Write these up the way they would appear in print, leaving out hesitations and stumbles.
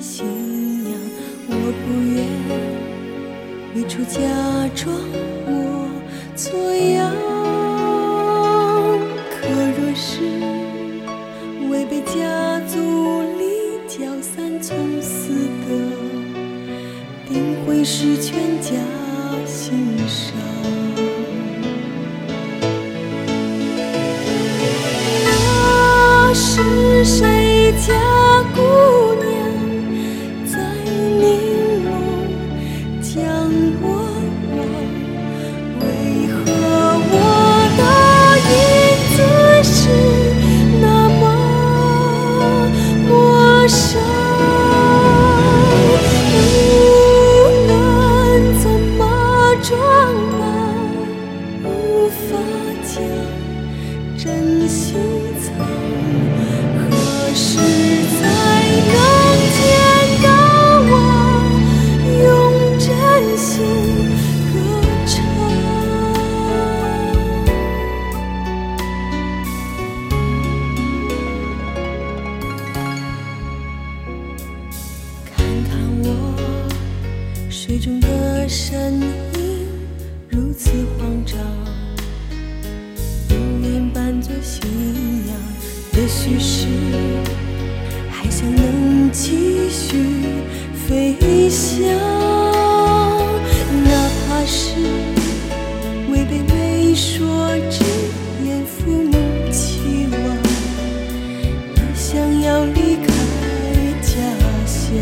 信仰，我不愿一处假装我做样。可若是违背家族里搅散从死的，定会是全家心伤。那是谁家姑娘在凝眸将我望？为何我的影子是那么陌生？无论怎么装扮，无法将真心藏。何时才能见到我用真心歌唱？看看我水中的身影如此慌张，不愿扮作信仰的叙事，还想能继续飞翔。哪怕是违背媒妁之言，父母期望，也想要离开家乡。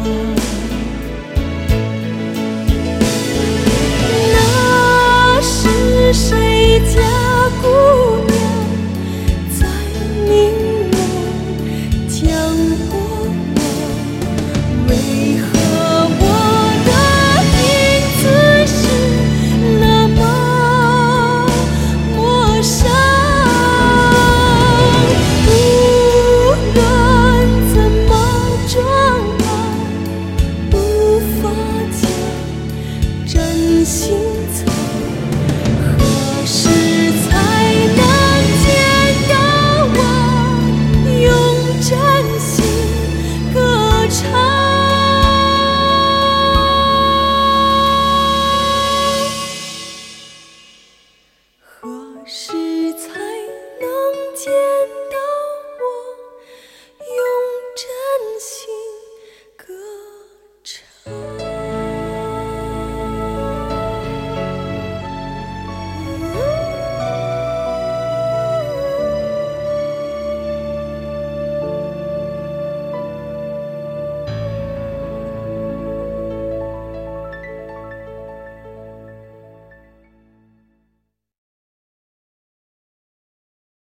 那是谁家姑娘在凝眸将我望？为何我的影子是那么陌生？无论怎么装扮，无法将真心藏。何时才能见到我用真心歌唱？何时